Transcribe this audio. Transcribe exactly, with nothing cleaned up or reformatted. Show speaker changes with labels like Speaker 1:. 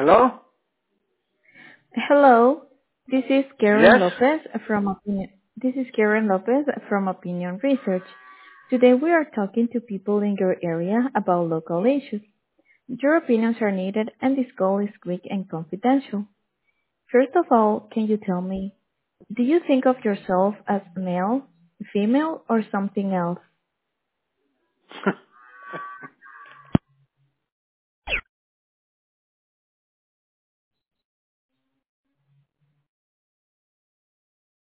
Speaker 1: Hello?
Speaker 2: Hello, this is Karen
Speaker 1: Yes?
Speaker 2: Lopez from Opinion. This is Karen Lopez from Opinion Research. Today we are talking to people in your area about local issues. Your opinions are needed and this call is quick and confidential. First of all, can you tell me, do you think of yourself as male, female, or something else?